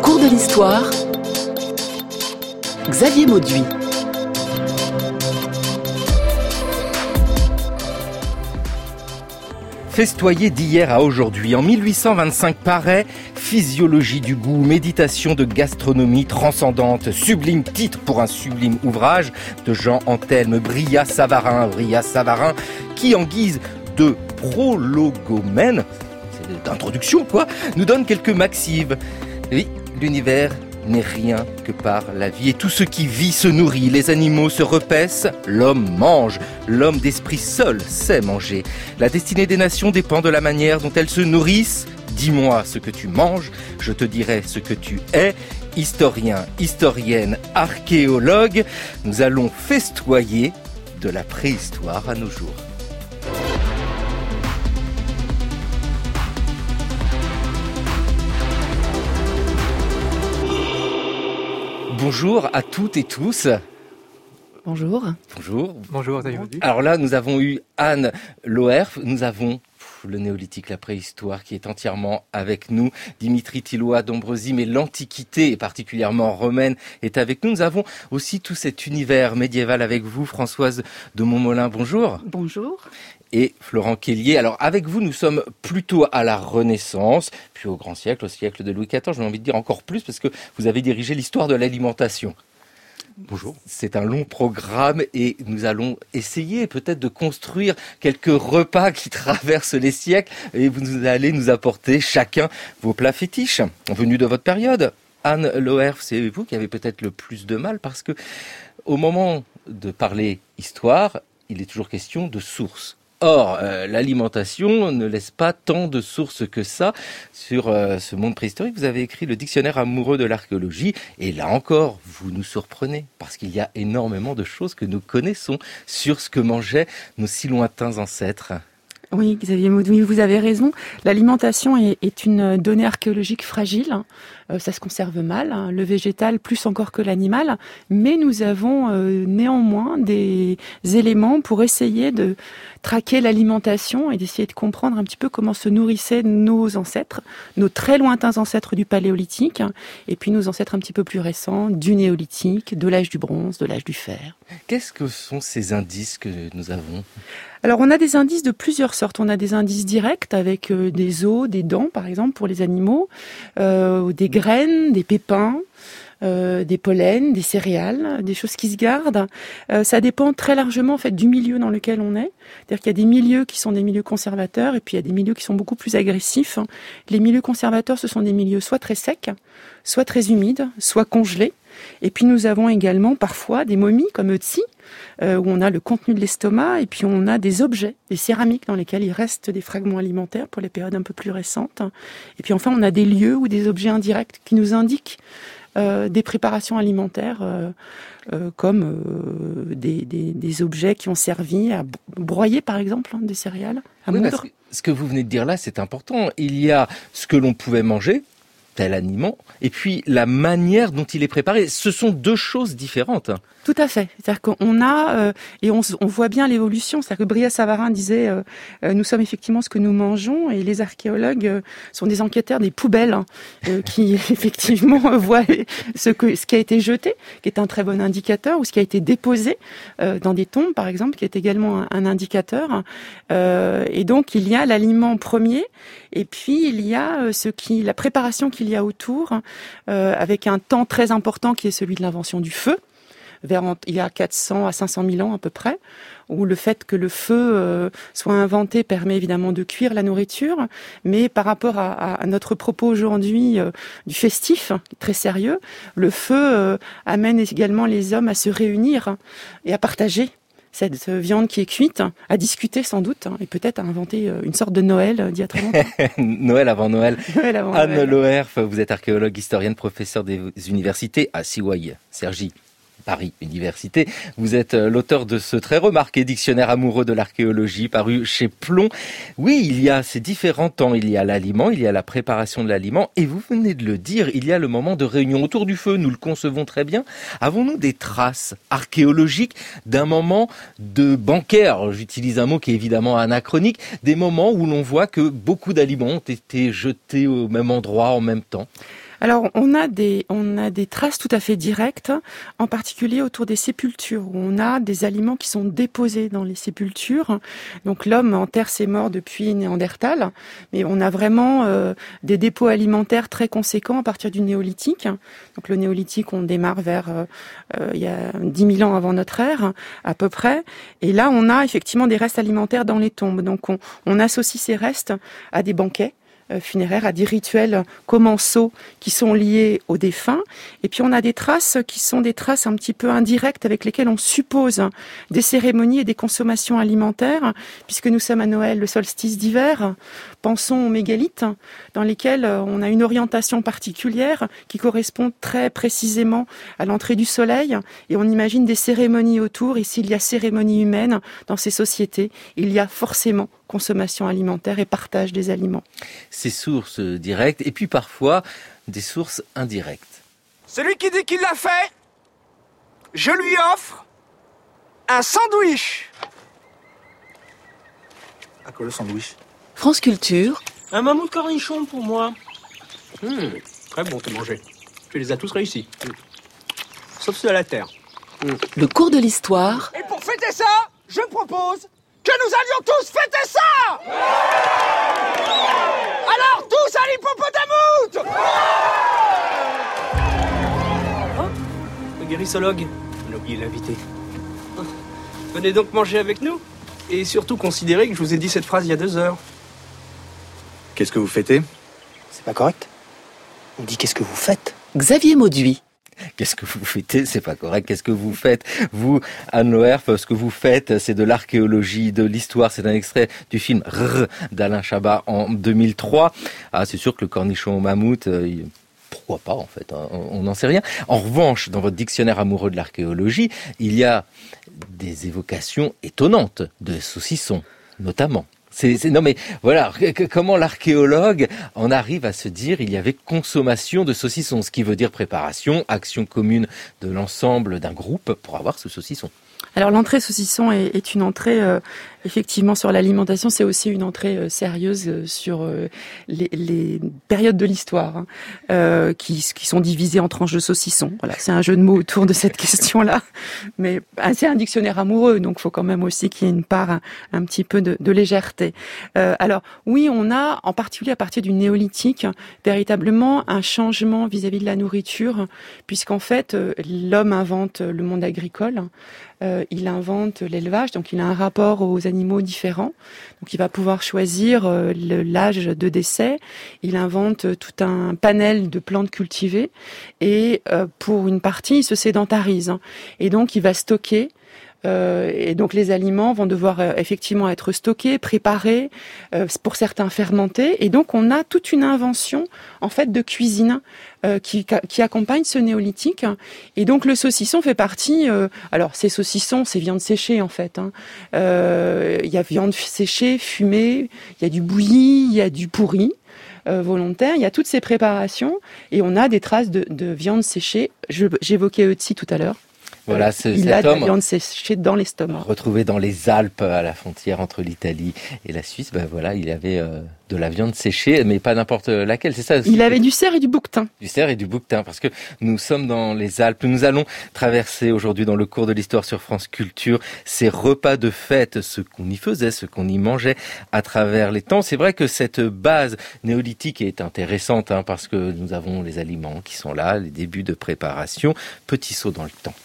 cours de l'histoire, Xavier Mauduit. Festoyer d'hier à aujourd'hui. En 1825 paraît Physiologie du goût, méditation de gastronomie transcendante, sublime titre pour un sublime ouvrage de Jean-Anthelme Brillat-Savarin, qui en guise de prologomène, c'est d'introduction quoi, nous donne quelques maximes. Oui, l'univers n'est rien que par la vie. Et tout ce qui vit se nourrit. Les animaux se repaissent, l'homme mange. L'homme d'esprit seul sait manger. La destinée des nations dépend de la manière dont elles se nourrissent. Dis-moi ce que tu manges, je te dirai ce que tu es. Historien, historienne, archéologue, nous allons festoyer de la préhistoire à nos jours. Bonjour à toutes et tous. Bonjour. Bonjour. Bonjour, Xavier Mauduit. Alors là, nous avons eu Anne Loerf, nous avons le néolithique, la préhistoire qui est entièrement avec nous. Dimitri Tilloy d'Ombrezy, mais l'Antiquité, et particulièrement romaine, est avec nous. Nous avons aussi tout cet univers médiéval avec vous, Françoise de Montmolin. Bonjour. Bonjour. Et Florent Kellier. Alors avec vous, nous sommes plutôt à la Renaissance, puis au grand siècle, au siècle de Louis XIV. J'ai envie de dire encore plus parce que vous avez dirigé l'histoire de l'alimentation. Bonjour. C'est un long programme et nous allons essayer peut-être de construire quelques repas qui traversent les siècles et vous allez nous apporter chacun vos plats fétiches venus de votre période. Anne Loerf, c'est vous qui avez peut-être le plus de mal parce que au moment de parler histoire, il est toujours question de sources. Or, l'alimentation ne laisse pas tant de sources que ça sur ce monde préhistorique. Vous avez écrit le dictionnaire amoureux de l'archéologie et là encore, vous nous surprenez parce qu'il y a énormément de choses que nous connaissons sur ce que mangeaient nos si lointains ancêtres. Oui, Xavier Mauduit, vous avez raison. L'alimentation est une donnée archéologique fragile. Ça se conserve mal, le végétal plus encore que l'animal. Mais nous avons néanmoins des éléments pour essayer de traquer l'alimentation et d'essayer de comprendre un petit peu comment se nourrissaient nos ancêtres, nos très lointains ancêtres du Paléolithique, et puis nos ancêtres un petit peu plus récents du Néolithique, de l'âge du bronze, de l'âge du fer. Qu'est-ce que sont ces indices que nous avons ? Alors on a des indices de plusieurs sortes. On a des indices directs avec des os, des dents par exemple pour les animaux, des graines, des pépins, des pollens, des céréales, des choses qui se gardent. Ça dépend très largement en fait du milieu dans lequel on est. C'est-à-dire qu'il y a des milieux qui sont des milieux conservateurs et puis il y a des milieux qui sont beaucoup plus agressifs. Les milieux conservateurs, ce sont des milieux soit très secs, soit très humides, soit congelés. Et puis nous avons également parfois des momies comme Ötzi, où on a le contenu de l'estomac, et puis on a des objets, des céramiques dans lesquelles il reste des fragments alimentaires pour les périodes un peu plus récentes. Et puis enfin on a des lieux ou des objets indirects qui nous indiquent des préparations alimentaires comme des objets qui ont servi à broyer par exemple des céréales, à moudre. Parce que ce que vous venez de dire là, c'est important. Il y a ce que l'on pouvait manger, tel aliment, et puis la manière dont il est préparé. Ce sont deux choses différentes. Tout à fait. C'est-à-dire qu'on a, et on voit bien l'évolution. C'est-à-dire que Brillat-Savarin disait, nous sommes effectivement ce que nous mangeons, et les archéologues sont des enquêteurs des poubelles, qui effectivement voient ce qui a été jeté, qui est un très bon indicateur, ou ce qui a été déposé dans des tombes, par exemple, qui est également un indicateur. Et donc, il y a l'aliment premier, et puis il y a la préparation qu'il y a autour, avec un temps très important qui est celui de l'invention du feu. Il y a 400 à 500 000 ans à peu près, où le fait que le feu soit inventé permet évidemment de cuire la nourriture, mais par rapport à notre propos aujourd'hui du festif, très sérieux, le feu amène également les hommes à se réunir et à partager cette viande qui est cuite, à discuter sans doute, et peut-être à inventer une sorte de Noël d'il y a très longtemps. Noël avant Noël. Noël avant Anne Noël. Loerf, vous êtes archéologue, historienne, professeure des universités à CY, Cergy. Paris Université. Vous êtes l'auteur de ce très remarqué dictionnaire amoureux de l'archéologie paru chez Plomb. Oui, il y a ces différents temps. Il y a l'aliment, il y a la préparation de l'aliment et vous venez de le dire, il y a le moment de réunion autour du feu. Nous le concevons très bien. Avons-nous des traces archéologiques d'un moment de banquet? Alors, j'utilise un mot qui est évidemment anachronique. Des moments où l'on voit que beaucoup d'aliments ont été jetés au même endroit en même temps. Alors, on a des traces tout à fait directes, en particulier autour des sépultures, où on a des aliments qui sont déposés dans les sépultures. Donc, l'homme enterre ses morts depuis Néandertal, mais on a vraiment des dépôts alimentaires très conséquents à partir du néolithique. Donc, le néolithique, on démarre vers il y a 10 000 ans avant notre ère, à peu près. Et là, on a effectivement des restes alimentaires dans les tombes. Donc, on associe ces restes à des banquets funéraires, à des rituels commensaux qui sont liés aux défunts. Et puis on a des traces qui sont des traces un petit peu indirectes avec lesquelles on suppose des cérémonies et des consommations alimentaires, puisque nous sommes à Noël, le solstice d'hiver. Pensons aux mégalithes, dans lesquels on a une orientation particulière qui correspond très précisément à l'entrée du soleil, et on imagine des cérémonies autour. Et s'il y a cérémonie humaine dans ces sociétés, il y a forcément consommation alimentaire et partage des aliments. Ces sources directes et puis parfois des sources indirectes. Celui qui dit qu'il l'a fait, je lui offre un sandwich. À quoi le sandwich? France Culture. Un mammouth cornichon pour moi. Très bon, t'as mangé. Tu les as tous réussis. Sauf ceux à la terre. Le cours de l'histoire. Et pour fêter ça, je propose que nous allions tous fêter ça. Alors tous à l'hippopotamoute. Le guérissologue, on a oublié l'invité. Venez donc manger avec nous. Et surtout considérez que je vous ai dit cette phrase il y a 2 heures. Qu'est-ce que vous fêtez? C'est pas correct. On dit qu'est-ce que vous faites? Xavier Mauduit. Qu'est-ce que vous fêtez? C'est pas correct. Qu'est-ce que vous faites? Vous, Anne Loerf, ce que vous faites, c'est de l'archéologie, de l'histoire. C'est un extrait du film Rrr d'Alain Chabat en 2003. Ah, c'est sûr que le cornichon au mammouth, pourquoi pas en fait, hein, on n'en sait rien. En revanche, dans votre dictionnaire amoureux de l'archéologie, il y a des évocations étonnantes de saucissons, notamment. Non mais voilà, comment l'archéologue en arrive à se dire il y avait consommation de saucissons, ce qui veut dire préparation, action commune de l'ensemble d'un groupe pour avoir ce saucisson. Alors l'entrée saucisson est une entrée effectivement sur l'alimentation, c'est aussi une entrée sérieuse sur les périodes de l'histoire qui sont divisées en tranches de saucisson. Voilà, c'est un jeu de mots autour de cette question-là, mais c'est un dictionnaire amoureux, donc il faut quand même aussi qu'il y ait une part un petit peu de légèreté. Alors oui, on a en particulier à partir du néolithique véritablement un changement vis-à-vis de la nourriture, puisqu'en fait l'homme invente le monde agricole. Il invente l'élevage, donc il a un rapport aux animaux différents. Donc il va pouvoir choisir l'âge de décès. Il invente tout un panel de plantes cultivées et pour une partie, il se sédentarise. Et donc il va stocker. Et donc les aliments vont devoir effectivement être stockés, préparés, pour certains fermentés. Et donc on a toute une invention en fait de cuisine qui accompagne ce néolithique. Et donc le saucisson fait partie. Alors ces saucissons, c'est viande séchée en fait. Il y a viande séchée, fumée, il y a du bouilli, il y a du pourri. Volontaire, il y a toutes ces préparations et on a des traces de viande séchée. J'évoquais Ötzi tout à l'heure. Voilà, il a de la viande séchée dans l'estomac. Retrouvé dans les Alpes, à la frontière entre l'Italie et la Suisse, ben voilà, il avait de la viande séchée, mais pas n'importe laquelle, c'est ça? Il avait du cerf et du bouquetin. Du cerf et du bouquetin, parce que nous sommes dans les Alpes. Nous allons traverser aujourd'hui dans le cours de l'histoire sur France Culture ces repas de fête, ce qu'on y faisait, ce qu'on y mangeait à travers les temps. C'est vrai que cette base néolithique est intéressante, parce que nous avons les aliments qui sont là, les débuts de préparation. Petit saut dans le temps.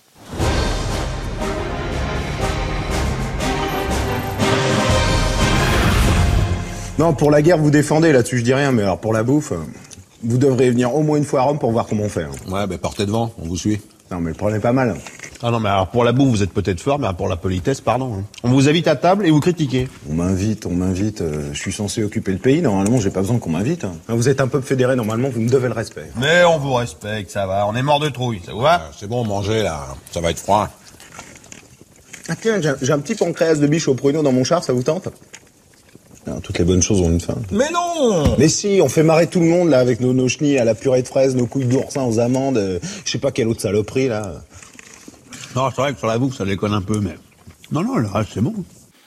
Non, pour la guerre, vous défendez, là-dessus je dis rien, mais alors pour la bouffe, vous devriez venir au moins une fois à Rome pour voir comment on fait. Ouais, ben partez devant, on vous suit. Non, mais le problème est pas mal. Ah non, mais alors pour la bouffe, vous êtes peut-être fort, mais pour la politesse, pardon. On vous invite à table et vous critiquez. On m'invite, je suis censé occuper le pays, normalement j'ai pas besoin qu'on m'invite. Vous êtes un peuple fédéré, normalement vous me devez le respect. Mais on vous respecte, ça va, on est mort de trouille, ça vous va? C'est bon, mangez là, ça va être froid. Ah tiens, j'ai un petit pancréas de biche au pruneau dans mon char, ça vous tente? Alors, toutes les bonnes choses ont une fin. Mais non! Mais si, on fait marrer tout le monde là avec nos chenilles à la purée de fraises, nos couilles d'oursin aux amandes, je sais pas quelle autre saloperie là. Non, c'est vrai que sur la bouffe, ça déconne un peu, mais... Non, le reste, c'est bon.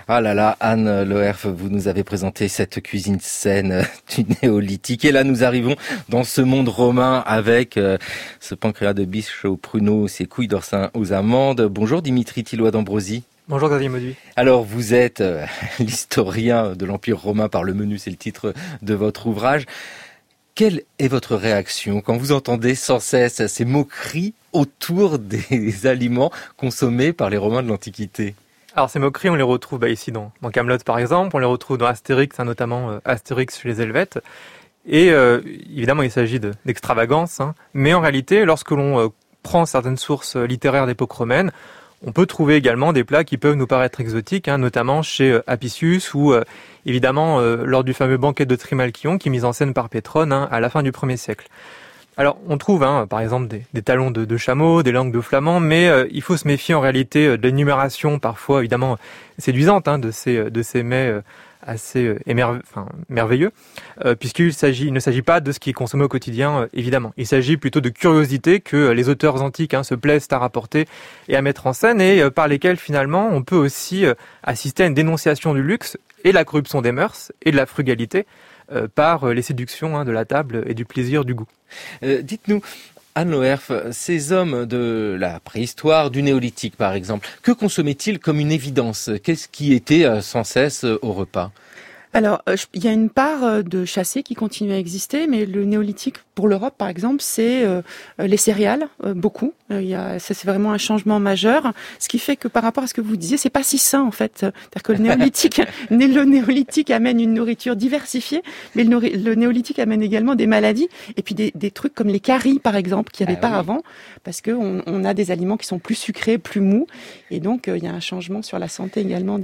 Ah là là, Anne Loerf, vous nous avez présenté cette cuisine saine du néolithique. Et là, nous arrivons dans ce monde romain avec ce pancréas de biche aux pruneaux, ces couilles d'oursin aux amandes. Bonjour Dimitri Tilloy d'Ambrosie. Bonjour Xavier Mauduit. Alors vous êtes l'historien de l'Empire romain par le menu, c'est le titre de votre ouvrage. Quelle est votre réaction quand vous entendez sans cesse ces moqueries autour des aliments consommés par les Romains de l'Antiquité ? Alors ces moqueries, on les retrouve ici dans Camelot par exemple, on les retrouve dans Astérix, notamment Astérix chez les Helvètes. Et évidemment, il s'agit d'extravagance, mais en réalité, lorsque l'on prend certaines sources littéraires d'époque romaine, on peut trouver également des plats qui peuvent nous paraître exotiques, notamment chez Apicius ou évidemment lors du fameux banquet de Trimalchion qui est mis en scène par Pétrone à la fin du 1er siècle. Alors, on trouve, par exemple, des talons de chameau, des langues de flamand, mais il faut se méfier en réalité de l'énumération, parfois évidemment séduisante, de ces mets assez merveilleux, puisqu'il ne s'agit pas de ce qui est consommé au quotidien, évidemment. Il s'agit plutôt de curiosités que les auteurs antiques se plaisent à rapporter et à mettre en scène, et par lesquelles finalement on peut aussi assister à une dénonciation du luxe et de la corruption des mœurs et de la frugalité par les séductions de la table et du plaisir du goût. Dites-nous, Anne Loerf, ces hommes de la préhistoire, du néolithique par exemple, que consommaient-ils comme une évidence ? Qu'est-ce qui était sans cesse au repas ? Alors, il y a une part de chassé qui continue à exister, mais le néolithique, pour l'Europe par exemple, c'est les céréales, beaucoup. Ça c'est vraiment un changement majeur, ce qui fait que par rapport à ce que vous disiez, c'est pas si sain en fait. C'est-à-dire que le néolithique amène une nourriture diversifiée, mais le néolithique amène également des maladies, et puis des trucs comme les caries par exemple, qu'il n'y avait pas avant, parce que on a des aliments qui sont plus sucrés, plus mous, et donc il y a un changement sur la santé également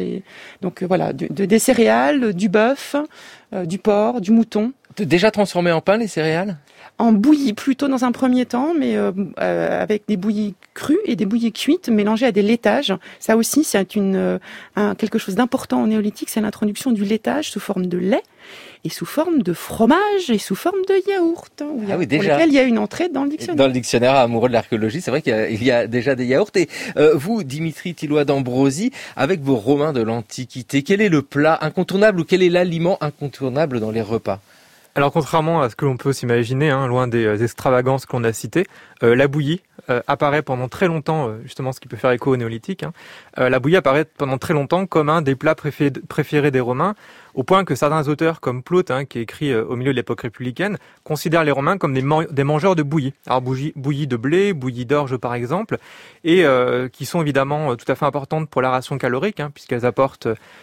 des céréales, du bœuf, du porc, du mouton. Déjà transformés en pain, les céréales ? En bouillie plutôt dans un premier temps, mais avec des bouillies crues et des bouillies cuites mélangées à des laitages. Ça aussi, c'est quelque chose d'important au néolithique, c'est l'introduction du laitage sous forme de lait et sous forme de fromage et sous forme de yaourt. Pour lequel il y a une entrée dans le dictionnaire. Dans le dictionnaire amoureux de l'archéologie, c'est vrai qu'il y a déjà des yaourts. Et vous, Dimitri Tilloy d'Ambrosie, avec vos Romains de l'Antiquité, quel est le plat incontournable ou quel est l'aliment incontournable dans les repas ? Alors contrairement à ce que l'on peut s'imaginer, loin des extravagances qu'on a citées, la bouillie apparaît pendant très longtemps, justement ce qui peut faire écho au néolithique, la bouillie apparaît pendant très longtemps comme un des plats préférés des Romains, au point que certains auteurs comme Plaute, qui est écrit au milieu de l'époque républicaine, considèrent les Romains comme des mangeurs de bouillie. Alors bouillie de blé, bouillie d'orge par exemple, et qui sont évidemment tout à fait importantes pour la ration calorique, puisqu'elles apportent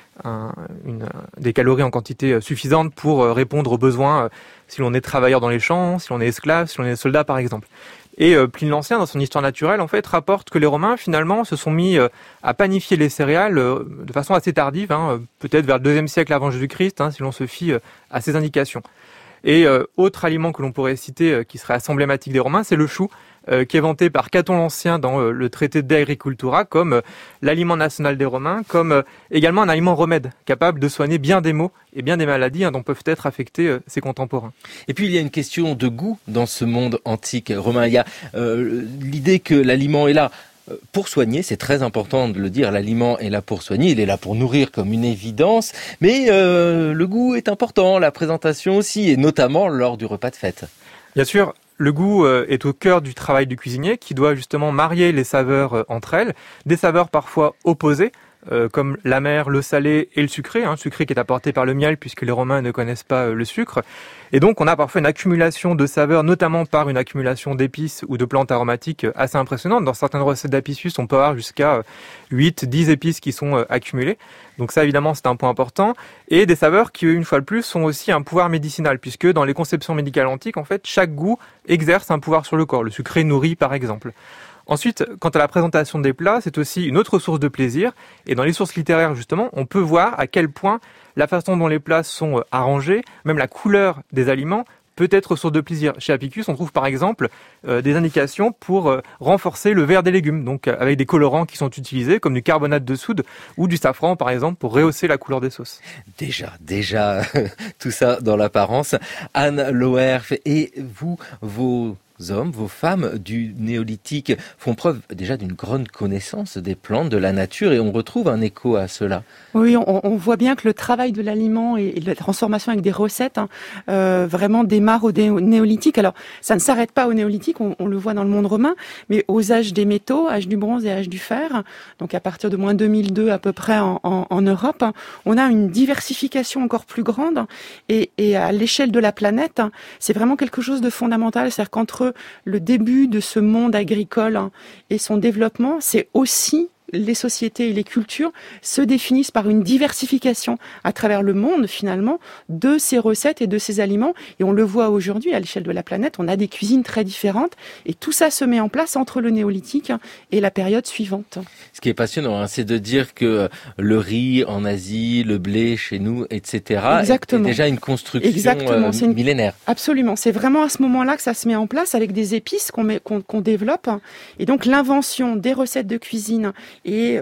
des calories en quantité suffisante pour répondre aux besoins si l'on est travailleur dans les champs, si l'on est esclave, si l'on est soldat par exemple. Et Pline l'Ancien, dans son histoire naturelle, en fait, rapporte que les Romains, finalement, se sont mis à panifier les céréales de façon assez tardive, peut-être vers le 2e siècle avant Jésus-Christ, si l'on se fie à ces indications. Et autre aliment que l'on pourrait citer, qui serait assez emblématique des Romains, c'est le chou, qui est vanté par Caton l'Ancien dans le traité de Agricultura comme l'aliment national des Romains, comme également un aliment remède, capable de soigner bien des maux et bien des maladies dont peuvent être affectés ses contemporains. Et puis il y a une question de goût dans ce monde antique romain. Il y a l'idée que l'aliment est là pour soigner, c'est très important de le dire, l'aliment est là pour soigner, il est là pour nourrir comme une évidence, mais le goût est important, la présentation aussi, et notamment lors du repas de fête. Bien sûr, le goût est au cœur du travail du cuisinier qui doit justement marier les saveurs entre elles, des saveurs parfois opposées, comme l'amer, le salé et le sucré, le sucré qui est apporté par le miel puisque les Romains ne connaissent pas le sucre. Et donc on a parfois une accumulation de saveurs, notamment par une accumulation d'épices ou de plantes aromatiques assez impressionnante. Dans certaines recettes d'Apicius, on peut avoir jusqu'à 8-10 épices qui sont accumulées. Donc ça évidemment c'est un point important. Et des saveurs qui, une fois de plus, sont aussi un pouvoir médicinal, puisque dans les conceptions médicales antiques, en fait, chaque goût exerce un pouvoir sur le corps. Le sucré nourrit par exemple. Ensuite, quant à la présentation des plats, c'est aussi une autre source de plaisir. Et dans les sources littéraires, justement, on peut voir à quel point la façon dont les plats sont arrangés, même la couleur des aliments, peut être source de plaisir. Chez Apicius, on trouve par exemple des indications pour renforcer le vert des légumes, donc avec des colorants qui sont utilisés, comme du carbonate de soude ou du safran, par exemple, pour rehausser la couleur des sauces. Déjà, tout ça dans l'apparence. Anne Loerf, et vous, vos hommes, vos femmes du néolithique font preuve déjà d'une grande connaissance des plantes, de la nature, et on retrouve un écho à cela. Oui, on voit bien que le travail de l'aliment et de la transformation avec des recettes vraiment démarre au néolithique. Alors, ça ne s'arrête pas au néolithique, on le voit dans le monde romain, mais aux âges des métaux, âge du bronze et âge du fer, donc à partir de moins 2002 à peu près en Europe, on a une diversification encore plus grande, et à l'échelle de la planète, c'est vraiment quelque chose de fondamental. C'est-à-dire qu'entre le début de ce monde agricole et son développement, c'est aussi les sociétés et les cultures se définissent par une diversification à travers le monde, finalement, de ces recettes et de ces aliments. Et on le voit aujourd'hui, à l'échelle de la planète, on a des cuisines très différentes. Et tout ça se met en place entre le néolithique et la période suivante. Ce qui est passionnant, c'est de dire que le riz en Asie, le blé chez nous, etc., Exactement. est déjà une construction millénaire. Absolument. C'est vraiment à ce moment-là que ça se met en place avec des épices qu'on développe. Et donc, l'invention des recettes de cuisine et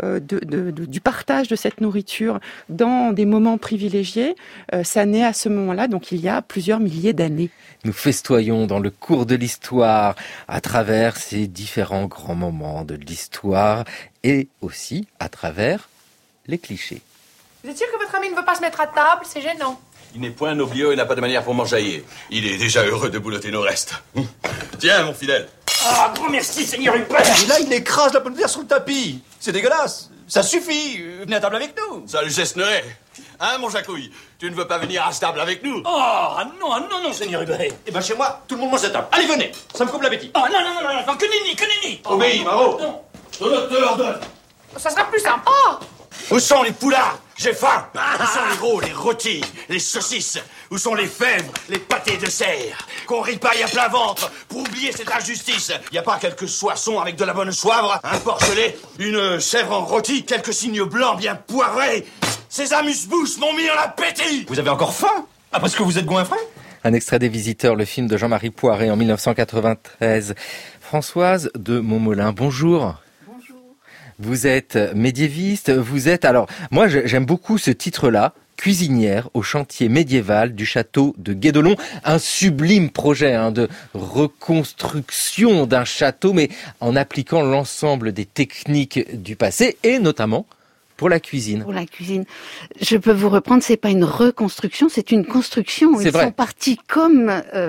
du partage de cette nourriture dans des moments privilégiés, ça naît à ce moment-là, donc il y a plusieurs milliers d'années. Nous festoyons dans le cours de l'histoire à travers ces différents grands moments de l'histoire et aussi à travers les clichés. Vous êtes sûr que votre ami ne veut pas se mettre à table? C'est gênant. Il n'est point noblio et n'a pas de manière pour m'enjailler. Il est déjà heureux de boulotter nos restes. Tiens, mon fidèle. Ah, grand merci, Seigneur Hubert. Et là, il écrase la pomme de terre sur le tapis. C'est dégueulasse. Ça suffit. Venez à table avec nous. Ça le gesterait. Hein, mon Jacouille? Tu ne veux pas venir à ce table avec nous? Oh, non, Seigneur Hubert. Eh ben, chez moi, tout le monde mange à table. Allez, venez. Ça me coupe l'appétit. Oh, non, que nenni. Obéis, Maro. Je te l'ordonne. Ça sera plus sympa. Où sont les poulards? J'ai faim. Où sont les gros, les rôtis, les saucisses? Où sont les fèves, les pâtés de serre? Qu'on ripaille à plein ventre pour oublier cette injustice. Y a pas quelques soissons avec de la bonne soivre, un porcelet, une chèvre en rôti, quelques cygnes blancs bien poivrés? Ces amuse-bouches m'ont mis en appétit. Vous avez encore faim? Après ce que vous êtes goinfré? Un extrait des Visiteurs, le film de Jean-Marie Poiret en 1993. Françoise de Montmolin, bonjour. Vous êtes médiéviste, alors, moi j'aime beaucoup ce titre-là, cuisinière au chantier médiéval du château de Guédelon. Un sublime projet de reconstruction d'un château, mais en appliquant l'ensemble des techniques du passé, et notamment pour la cuisine. Pour la cuisine. Je peux vous reprendre, c'est pas une reconstruction, c'est une construction. Ils sont partis comme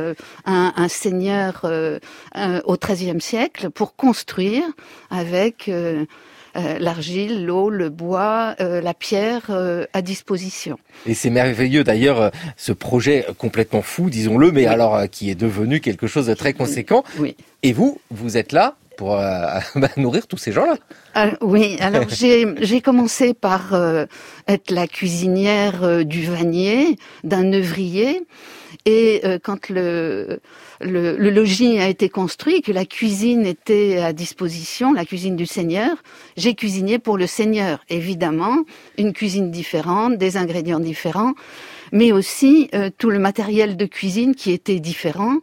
un seigneur au XIIIe siècle pour construire avec l'argile, l'eau, le bois, la pierre à disposition. Et c'est merveilleux d'ailleurs, ce projet complètement fou, disons-le, mais alors qui est devenu quelque chose de très conséquent. Oui. Et vous êtes là pour nourrir tous ces gens-là. Oui, alors j'ai commencé par être la cuisinière du vanier, d'un œuvrier, et quand le logis a été construit, que la cuisine était à disposition, la cuisine du seigneur, j'ai cuisiné pour le seigneur. Évidemment, une cuisine différente, des ingrédients différents, mais aussi tout le matériel de cuisine qui était différent.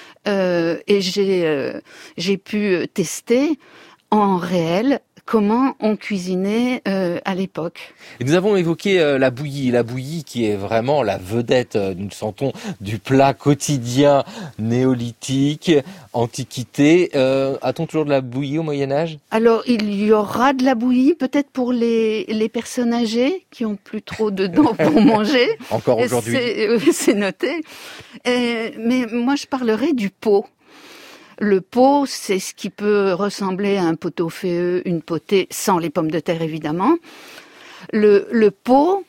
Et j'ai pu tester en réel comment on cuisinait à l'époque. Et nous avons évoqué la bouillie qui est vraiment la vedette, nous le sentons, du plat quotidien néolithique, antiquité. A-t-on toujours de la bouillie au Moyen-Âge? Alors, il y aura de la bouillie, peut-être pour les personnes âgées qui ont plus trop de dents pour manger. Encore aujourd'hui. C'est noté. Mais moi, je parlerai du pot. Le pot, c'est ce qui peut ressembler à un pot-au-feu, une potée, sans les pommes de terre évidemment. Le pot,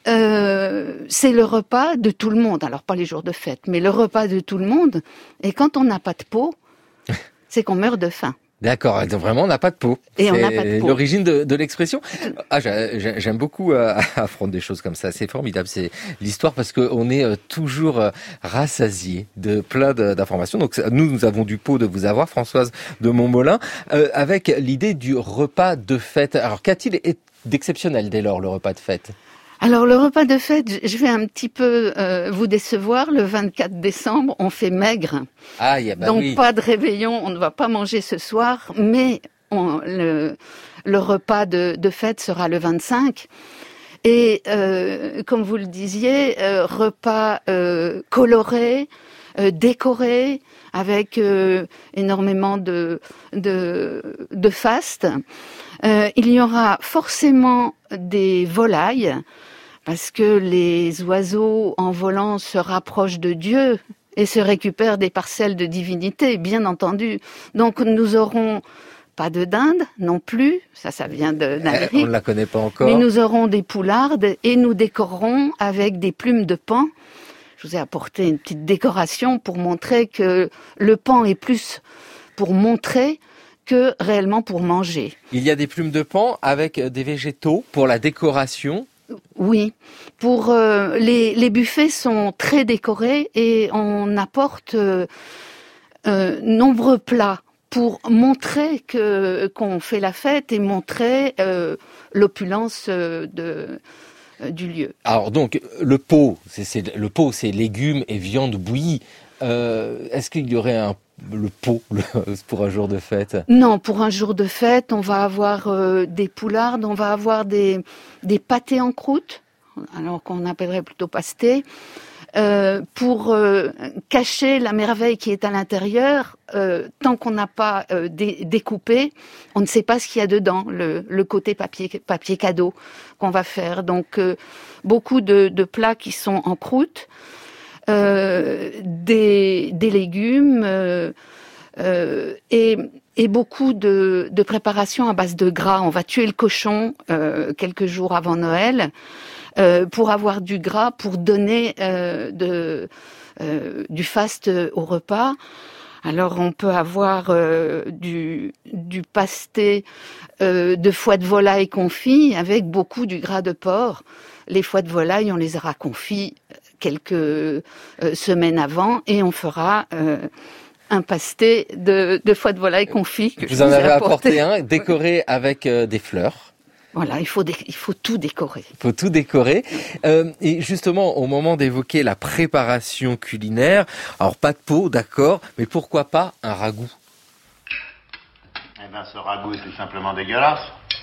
c'est le repas de tout le monde. Alors pas les jours de fête, mais le repas de tout le monde. Et quand on n'a pas de pot, c'est qu'on meurt de faim. D'accord, donc vraiment on n'a pas de peau. Et on n'a pas de peau. L'origine de l'expression. J'aime beaucoup apprendre des choses comme ça, c'est formidable, c'est l'histoire parce que on est toujours rassasié de plein d'informations. Donc nous avons du pot de vous avoir, Françoise de Montmolin, avec l'idée du repas de fête. Alors qu'a-t-il d'exceptionnel dès lors le repas de fête? Alors le repas de fête, je vais un petit peu vous décevoir. Le 24 décembre, on fait maigre. Donc pas de réveillon, on ne va pas manger ce soir, mais le repas de fête sera le 25. Et comme vous le disiez, repas coloré, décoré avec énormément de faste. Il y aura forcément des volailles, parce que les oiseaux en volant se rapprochent de Dieu et se récupèrent des parcelles de divinité, bien entendu. Donc nous aurons pas de dinde non plus, ça vient d'Amérique. On ne la connaît pas encore. Mais nous aurons des poulardes et nous décorerons avec des plumes de paon. Je vous ai apporté une petite décoration pour montrer que le paon est plus pour montrer que réellement pour manger. Il y a des plumes de paon avec des végétaux pour la décoration. Oui, pour les buffets sont très décorés et on apporte nombreux plats pour montrer qu'on fait la fête et montrer l'opulence du lieu. Alors donc le pot, c'est légumes et viande bouillie. Est-ce qu'il y aurait le pot pour un jour de fête? Non, pour un jour de fête, on va avoir des poulardes, on va avoir des pâtés en croûte, alors qu'on appellerait plutôt pastés, pour cacher la merveille qui est à l'intérieur. Tant qu'on n'a pas découpé, on ne sait pas ce qu'il y a dedans, le côté papier cadeau qu'on va faire. Donc beaucoup de plats qui sont en croûte. Des légumes et beaucoup de préparations à base de gras. On va tuer le cochon quelques jours avant Noël pour avoir du gras, pour donner du faste au repas. Alors on peut avoir du pasté de foie de volaille confit avec beaucoup du gras de porc. Les foies de volaille, on les aura confits quelques semaines avant et on fera un pasté de foie de volaille confit. Vous en avez apporté un, décoré avec des fleurs. Voilà, il faut tout décorer. Il faut tout décorer. Et justement, au moment d'évoquer la préparation culinaire, alors pas de pot, d'accord, mais pourquoi pas un ragoût? Eh ben, ce ragoût est tout simplement dégueulasse.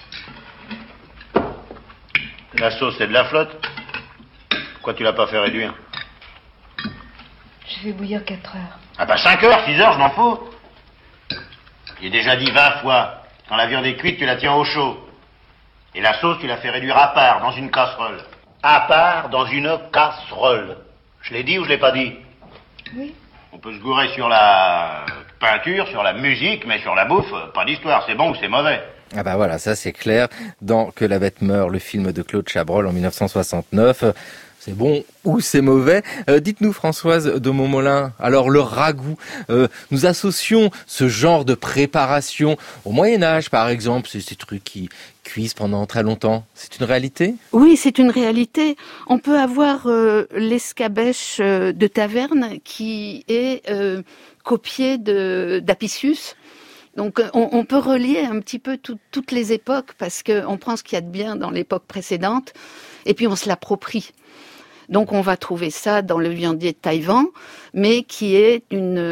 La sauce, c'est de la flotte. Pourquoi tu l'as pas fait réduire? Je vais bouillir 4 heures. Ah bah 5 heures, 6 heures, je m'en fous. J'ai déjà dit 20 fois, quand la viande est cuite, tu la tiens au chaud. Et la sauce, tu la fais réduire à part, dans une casserole. À part, dans une casserole. Je l'ai dit ou je l'ai pas dit? Oui. On peut se gourer sur la peinture, sur la musique, mais sur la bouffe, pas d'histoire, c'est bon ou c'est mauvais. Ah bah voilà, ça c'est clair. Dans Que la bête meurt, le film de Claude Chabrol en 1969, c'est bon ou c'est mauvais. Dites-nous Françoise de Montmolin, alors le ragoût, nous associons ce genre de préparation au Moyen-Âge par exemple, c'est ces trucs qui cuisent pendant très longtemps. C'est une réalité? Oui, c'est une réalité. On peut avoir l'escabèche de taverne qui est copié d'Apicius. Donc on peut relier un petit peu toutes les époques parce qu'on prend ce qu'il y a de bien dans l'époque précédente et puis on se l'approprie. Donc on va trouver ça dans le viandier de Taïwan, mais qui est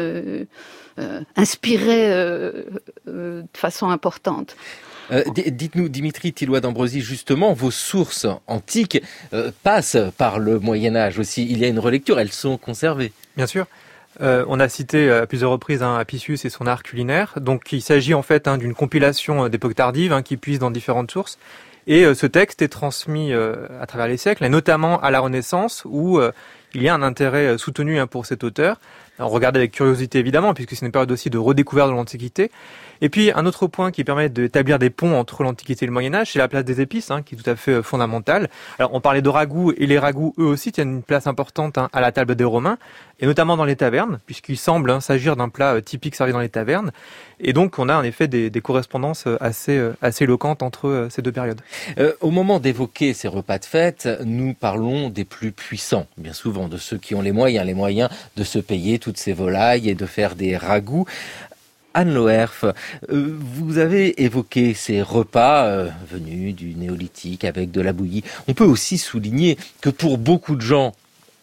inspiré de façon importante. Dites-nous, Dimitri Tilloy d'Ambrosie, justement, vos sources antiques passent par le Moyen-Âge aussi. Il y a une relecture, elles sont conservées. Bien sûr. On a cité à plusieurs reprises Apicius et son art culinaire. Donc il s'agit en fait d'une compilation d'époque tardive qui puise dans différentes sources. Et ce texte est transmis à travers les siècles, et notamment à la Renaissance, où il y a un intérêt soutenu pour cet auteur. On regarde avec curiosité évidemment, puisque c'est une période aussi de redécouverte de l'Antiquité. Et puis un autre point qui permet d'établir des ponts entre l'Antiquité et le Moyen-Âge, c'est la place des épices, qui est tout à fait fondamentale. Alors on parlait de ragoût, et les ragoûts eux aussi tiennent une place importante à la table des Romains, et notamment dans les tavernes, puisqu'il semble s'agir d'un plat typique servi dans les tavernes. Et donc on a en effet des correspondances assez éloquentes entre ces deux périodes. Au moment d'évoquer ces repas de fête, nous parlons des plus puissants, bien souvent, de ceux qui ont les moyens de se payer toutes ces volailles et de faire des ragoûts. Anne Loerf, vous avez évoqué ces repas venus du néolithique avec de la bouillie. On peut aussi souligner que pour beaucoup de gens,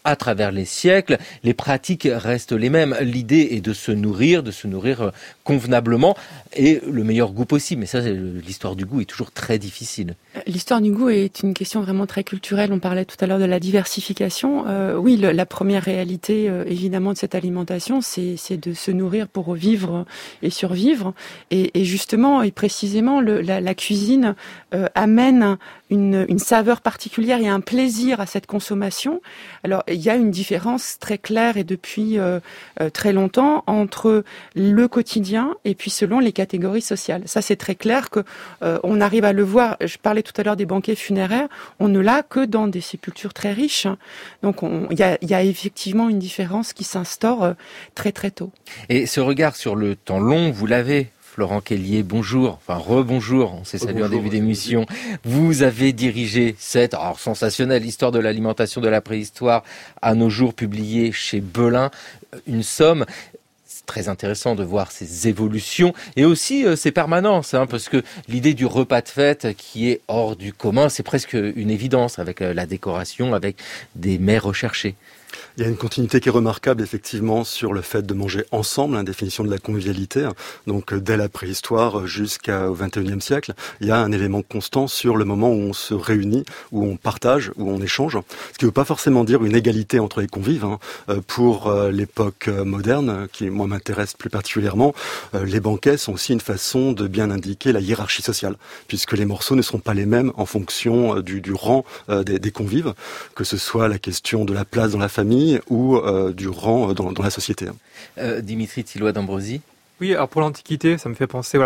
à travers les siècles. Les pratiques restent les mêmes. L'idée est de se nourrir convenablement et le meilleur goût possible. Mais ça, l'histoire du goût est toujours très difficile. L'histoire du goût est une question vraiment très culturelle. On parlait tout à l'heure de la diversification. Oui, la première réalité, évidemment, de cette alimentation, c'est de se nourrir pour vivre et survivre. Et justement, et précisément, la cuisine amène une saveur particulière et un plaisir à cette consommation. Alors, il y a une différence très claire et depuis très longtemps entre le quotidien et puis selon les catégories sociales. Ça, c'est très clair que on arrive à le voir. Je parlais tout à l'heure des banquets funéraires. On ne l'a que dans des sépultures très riches. Donc, il y a effectivement une différence qui s'instaure très très tôt. Et ce regard sur le temps long, vous l'avez, Florent Kellier, bonjour, enfin rebonjour, on s'est salué en début d'émission. Vous avez dirigé cette sensationnelle histoire de l'alimentation de la préhistoire à nos jours, publiée chez Belin, une somme. C'est très intéressant de voir ces évolutions et aussi ces permanences, parce que l'idée du repas de fête qui est hors du commun, c'est presque une évidence avec la décoration, avec des mets recherchés. Il y a une continuité qui est remarquable, effectivement, sur le fait de manger ensemble, définition de la convivialité. Donc, dès la préhistoire jusqu'au XXIe siècle, il y a un élément constant sur le moment où on se réunit, où on partage, où on échange. Ce qui ne veut pas forcément dire une égalité entre les convives. Pour l'époque moderne, qui, moi, m'intéresse plus particulièrement, les banquets sont aussi une façon de bien indiquer la hiérarchie sociale, puisque les morceaux ne seront pas les mêmes en fonction du rang des convives, que ce soit la question de la place dans la famille ou du rang dans la société. Dimitri Tilloy d'Ambrosi. Oui, alors pour l'Antiquité, ça me fait penser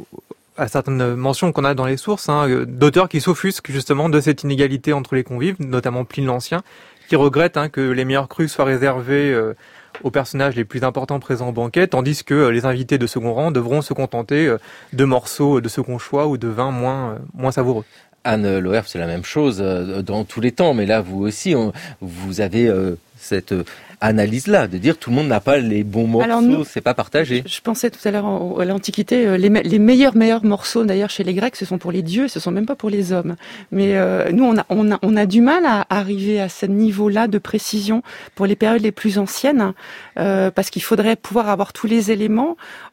à certaines mentions qu'on a dans les sources, d'auteurs qui s'offusquent justement de cette inégalité entre les convives, notamment Pline l'Ancien, qui regrette que les meilleurs crus soient réservés aux personnages les plus importants présents au banquet, tandis que les invités de second rang devront se contenter de morceaux de second choix ou de vins moins savoureux. Anne Loerf, c'est la même chose dans tous les temps, mais là, vous aussi, vous avez cette analyse-là, de dire tout le monde n'a pas les bons morceaux, c'est pas partagé. Je pensais tout à l'heure à l'Antiquité, les meilleurs morceaux d'ailleurs chez les Grecs, ce sont pour les dieux, ce sont même pas pour les hommes. Mais nous, on a du mal à arriver à ce niveau-là de précision pour les périodes les plus anciennes, parce qu'il faudrait pouvoir avoir tous les éléments.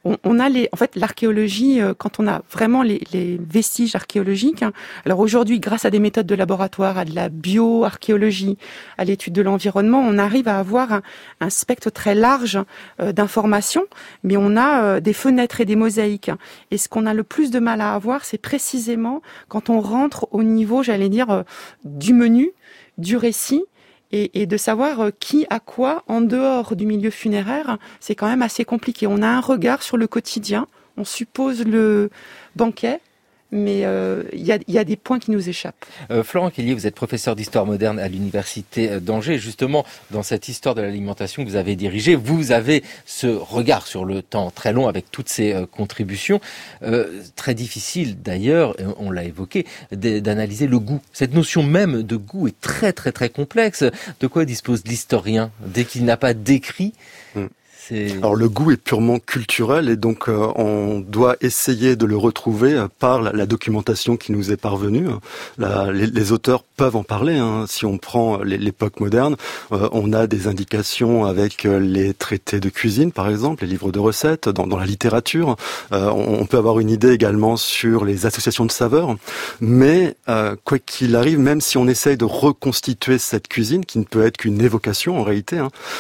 En fait, l'archéologie, quand on a vraiment les vestiges archéologiques, alors aujourd'hui, grâce à des méthodes de laboratoire, à de la bioarchéologie, à l'étude de l'environnement, on arrive à avoir un spectre très large d'informations, mais on a des fenêtres et des mosaïques. Et ce qu'on a le plus de mal à avoir, c'est précisément quand on rentre au niveau, j'allais dire, du menu, du récit, et de savoir qui a quoi en dehors du milieu funéraire, c'est quand même assez compliqué. On a un regard sur le quotidien, on suppose le banquet, mais il y a des points qui nous échappent. Florent Kellier, vous êtes professeur d'histoire moderne à l'université d'Angers. Justement, dans cette histoire de l'alimentation que vous avez dirigée, vous avez ce regard sur le temps très long avec toutes ces contributions. Très difficile d'ailleurs, on l'a évoqué, d'analyser le goût. Cette notion même de goût est très très très complexe. De quoi dispose l'historien dès qu'il n'a pas d'écrit? Alors le goût est purement culturel et donc on doit essayer de le retrouver par la documentation qui nous est parvenue. Les auteurs peuvent en parler. Si on prend l'époque moderne, on a des indications avec les traités de cuisine par exemple, les livres de recettes, dans la littérature. On peut avoir une idée également sur les associations de saveurs. Mais quoi qu'il arrive, même si on essaye de reconstituer cette cuisine, qui ne peut être qu'une évocation en réalité,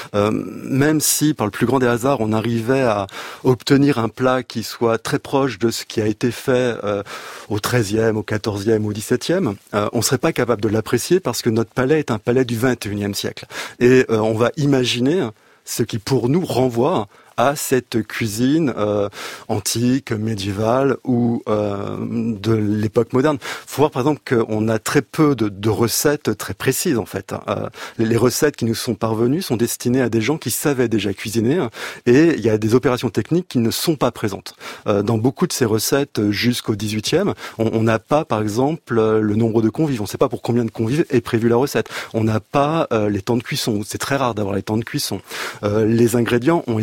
même si par le plus grand des hasards, on arrivait à obtenir un plat qui soit très proche de ce qui a été fait au XIIIe, au XIVe, au XVIIe, on ne serait pas capable de l'apprécier parce que notre palais est un palais du XXIe siècle. Et on va imaginer ce qui pour nous renvoie à cette cuisine antique, médiévale ou de l'époque moderne. Il faut voir par exemple qu'on a très peu de recettes très précises en fait. Les recettes qui nous sont parvenues sont destinées à des gens qui savaient déjà cuisiner et il y a des opérations techniques qui ne sont pas présentes. Dans beaucoup de ces recettes jusqu'au XVIIIe, on n'a pas par exemple le nombre de convives. On ne sait pas pour combien de convives est prévue la recette. On n'a pas les temps de cuisson. C'est très rare d'avoir les temps de cuisson. Les ingrédients ont évolué.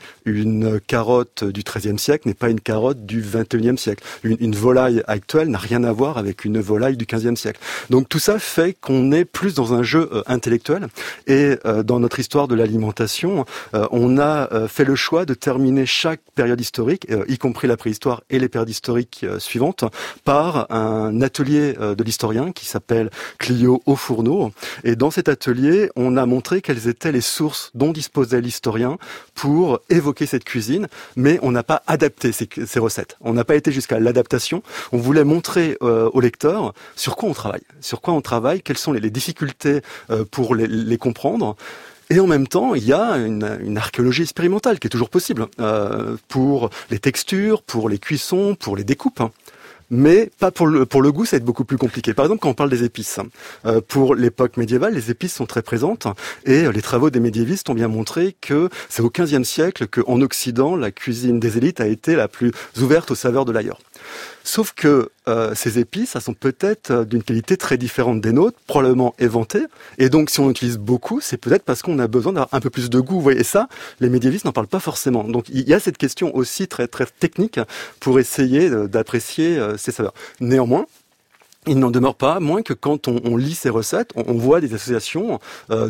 Une carotte du XIIIe siècle n'est pas une carotte du XXIe siècle. Une volaille actuelle n'a rien à voir avec une volaille du XVe siècle. Donc tout ça fait qu'on est plus dans un jeu intellectuel. Et dans notre histoire de l'alimentation, on a fait le choix de terminer chaque période historique, y compris la préhistoire et les périodes historiques suivantes, par un atelier de l'historien qui s'appelle Clio au fourneau. Et dans cet atelier, on a montré quelles étaient les sources dont disposait l'historien pour évoquer cette cuisine, mais on n'a pas adapté ces recettes. On n'a pas été jusqu'à l'adaptation. On voulait montrer au lecteur sur quoi on travaille, quelles sont les difficultés pour les comprendre. Et en même temps, il y a une archéologie expérimentale qui est toujours possible pour les textures, pour les cuissons, pour les découpes. Mais pas pour le goût, ça va être beaucoup plus compliqué. Par exemple, quand on parle des épices, pour l'époque médiévale, les épices sont très présentes et les travaux des médiévistes ont bien montré que c'est au XVe siècle qu'en Occident, la cuisine des élites a été la plus ouverte aux saveurs de l'ailleurs. Sauf que ces épices, elles sont peut-être d'une qualité très différente des nôtres, probablement éventées. Et donc, si on utilise beaucoup, c'est peut-être parce qu'on a besoin d'avoir un peu plus de goût. Vous voyez, et ça, les médiévistes n'en parlent pas forcément. Donc, il y a cette question aussi très, très technique pour essayer d'apprécier ces saveurs. Néanmoins, il n'en demeure pas moins que quand on lit ces recettes, on voit des associations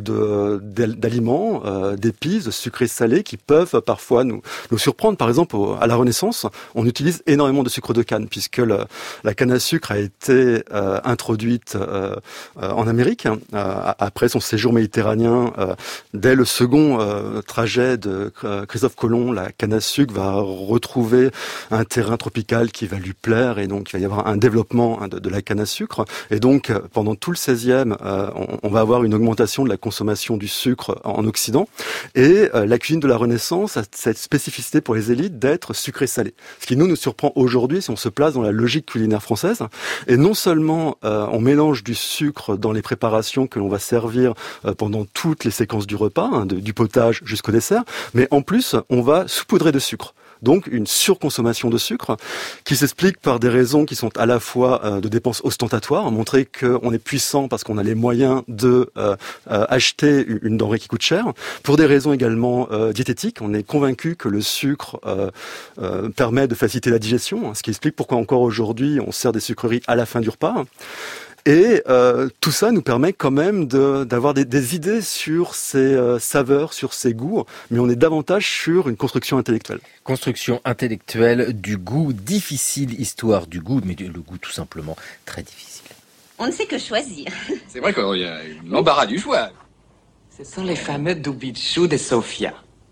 d'aliments, d'épices, de sucrés salés qui peuvent parfois nous surprendre. Par exemple, à la Renaissance, on utilise énormément de sucre de canne puisque la canne à sucre a été introduite en Amérique après son séjour méditerranéen. Dès le second trajet de Christophe Colomb, la canne à sucre va retrouver un terrain tropical qui va lui plaire et donc il va y avoir un développement de la canne à sucre. Et donc, pendant tout le 16e, on va avoir une augmentation de la consommation du sucre en Occident. Et la cuisine de la Renaissance a cette spécificité pour les élites d'être sucré-salé. Ce qui nous surprend aujourd'hui si on se place dans la logique culinaire française. Et non seulement on mélange du sucre dans les préparations que l'on va servir pendant toutes les séquences du repas, du potage jusqu'au dessert, mais en plus, on va saupoudrer de sucre. Donc une surconsommation de sucre qui s'explique par des raisons qui sont à la fois de dépenses ostentatoires, montrer qu'on est puissant parce qu'on a les moyens de acheter une denrée qui coûte cher, pour des raisons également diététiques. On est convaincu que le sucre permet de faciliter la digestion, ce qui explique pourquoi encore aujourd'hui on sert des sucreries à la fin du repas. Et tout ça nous permet quand même d'avoir des idées sur ces saveurs, sur ces goûts, mais on est davantage sur une construction intellectuelle. Construction intellectuelle du goût, difficile histoire du goût, mais le goût tout simplement très difficile. On ne sait que choisir. C'est vrai qu'il y a l'embarras du choix. Ce sont les fameux dubichou de Sofia.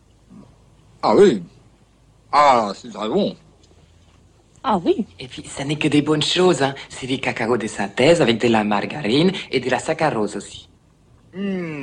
Ah oui. Ah, c'est très bon. Ah oui. Et puis, ça n'est que des bonnes choses, hein. C'est du cacao de synthèse avec de la margarine et de la saccharose aussi. Je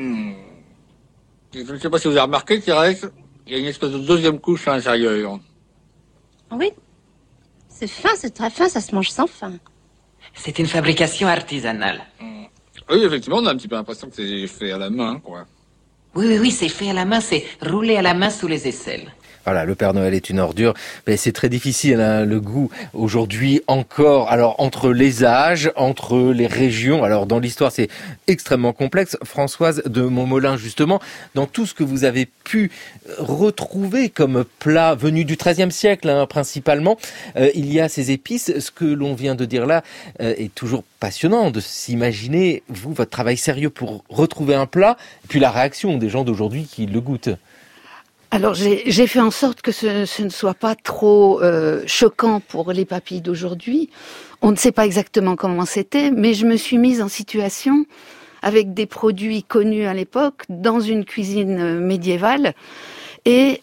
ne sais pas si vous avez remarqué, Thérèse, il y a une espèce de deuxième couche à l'intérieur. Ah oui. C'est fin, c'est très fin, ça se mange sans faim. C'est une fabrication artisanale. Oui, effectivement, on a un petit peu l'impression que c'est fait à la main, quoi. Oui, c'est fait à la main, c'est roulé à la main sous les aisselles. Voilà, le Père Noël est une ordure, mais c'est très difficile, hein, le goût aujourd'hui encore. Alors entre les âges, entre les régions, alors dans l'histoire c'est extrêmement complexe. Françoise de Montmolin, justement, dans tout ce que vous avez pu retrouver comme plat venu du XIIIe siècle, hein, principalement, il y a ces épices. Ce que l'on vient de dire là est toujours passionnant de s'imaginer, vous, votre travail sérieux pour retrouver un plat, et puis la réaction des gens d'aujourd'hui qui le goûtent. Alors j'ai fait en sorte que ce ne soit pas trop choquant pour les papilles d'aujourd'hui. On ne sait pas exactement comment c'était, mais je me suis mise en situation avec des produits connus à l'époque dans une cuisine médiévale et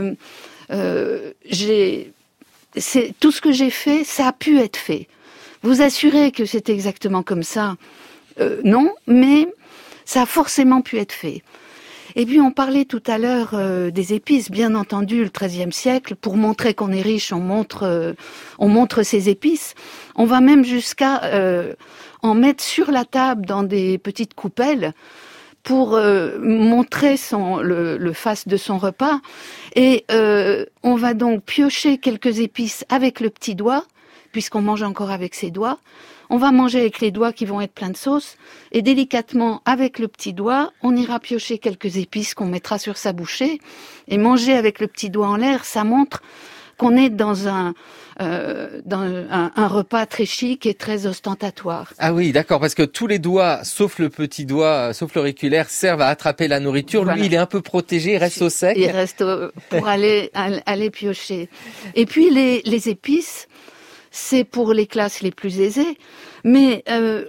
tout ce que j'ai fait, ça a pu être fait. Vous assurez que c'est exactement comme ça, non, mais ça a forcément pu être fait. Et puis on parlait tout à l'heure des épices, bien entendu, le XIIIe siècle, pour montrer qu'on est riche, on montre ces épices. On va même jusqu'à en mettre sur la table dans des petites coupelles pour montrer le face de son repas. Et on va donc piocher quelques épices avec le petit doigt, puisqu'on mange encore avec ses doigts. On va manger avec les doigts qui vont être pleins de sauce, et délicatement, avec le petit doigt, on ira piocher quelques épices qu'on mettra sur sa bouchée, et manger avec le petit doigt en l'air, ça montre qu'on est dans un repas très chic et très ostentatoire. Ah oui, d'accord, parce que tous les doigts, sauf le petit doigt, sauf l'auriculaire, servent à attraper la nourriture. Voilà. Lui, il est un peu protégé, il reste au sec. Il reste pour aller piocher. Et puis les épices, c'est pour les classes les plus aisées, mais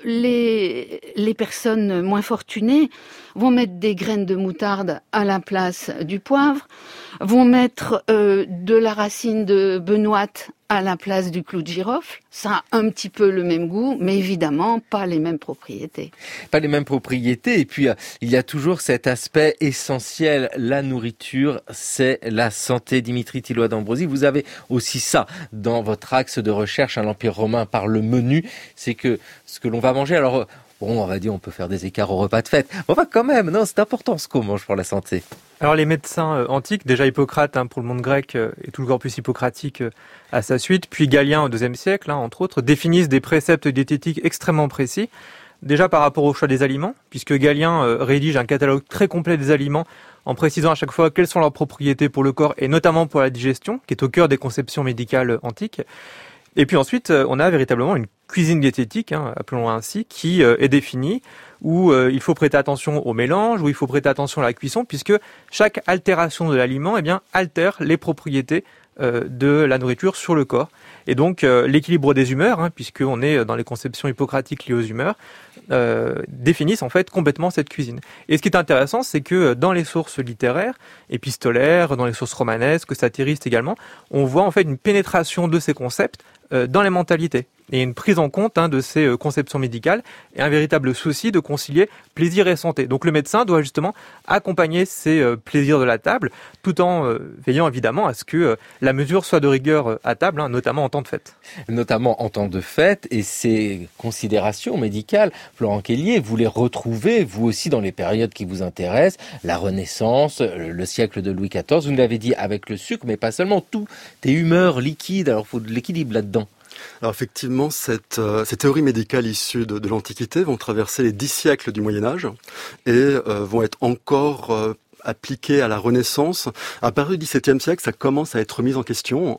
les personnes moins fortunées vont mettre des graines de moutarde à la place du poivre, vont mettre de la racine de benoîte à la place du clou de girofle. Ça a un petit peu le même goût, mais évidemment pas les mêmes propriétés. Pas les mêmes propriétés. Et puis, il y a toujours cet aspect essentiel. La nourriture, c'est la santé. Dimitri Tilloy d'Ambrosie, vous avez aussi ça dans votre axe de recherche, l'Empire romain par le menu. C'est que ce que l'on va manger, alors, bon, on va dire, on peut faire des écarts au repas de fête. Enfin, quand même, non, c'est important ce qu'on mange pour la santé. Alors les médecins antiques, déjà Hippocrate pour le monde grec et tout le corpus hippocratique à sa suite, puis Galien au IIe siècle, entre autres, définissent des préceptes diététiques extrêmement précis. Déjà par rapport au choix des aliments, puisque Galien rédige un catalogue très complet des aliments en précisant à chaque fois quelles sont leurs propriétés pour le corps et notamment pour la digestion, qui est au cœur des conceptions médicales antiques. Et puis ensuite, on a véritablement une cuisine diététique, appelons-la ainsi, qui est définie, où il faut prêter attention au mélange, où il faut prêter attention à la cuisson, puisque chaque altération de l'aliment altère les propriétés de la nourriture sur le corps. Et donc l'équilibre des humeurs, puisqu'on est dans les conceptions hippocratiques liées aux humeurs, définissent en fait complètement cette cuisine. Et ce qui est intéressant, c'est que dans les sources littéraires, épistolaires, dans les sources romanesques, satiristes également, on voit en fait une pénétration de ces concepts dans les mentalités et une prise en compte de ces conceptions médicales et un véritable souci de concilier plaisir et santé. Donc le médecin doit justement accompagner ces plaisirs de la table tout en veillant évidemment à ce que la mesure soit de rigueur à table, notamment en temps de fête. Notamment en temps de fête, et ces considérations médicales, Florent Kellier, vous les retrouvez vous aussi dans les périodes qui vous intéressent, la Renaissance, le siècle de Louis XIV, vous nous l'avez dit, avec le sucre, mais pas seulement, tout, des humeurs liquides, alors il faut de l'équilibre là-dedans. Alors effectivement, ces théories médicales issues de l'Antiquité vont traverser les 10 siècles du Moyen-Âge et vont être encore appliquées à la Renaissance. À partir du XVIIe siècle, ça commence à être remis en question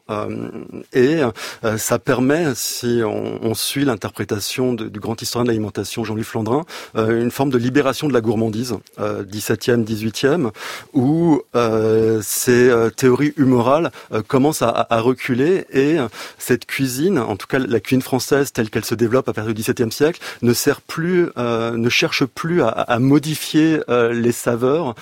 et ça permet, si on suit l'interprétation du grand historien de l'alimentation Jean-Louis Flandrin, une forme de libération de la gourmandise, XVIIe, XVIIIe, où ces théories humorales commencent à reculer et cette cuisine, en tout cas la cuisine française telle qu'elle se développe à partir du XVIIe siècle, ne cherche plus à modifier les saveurs,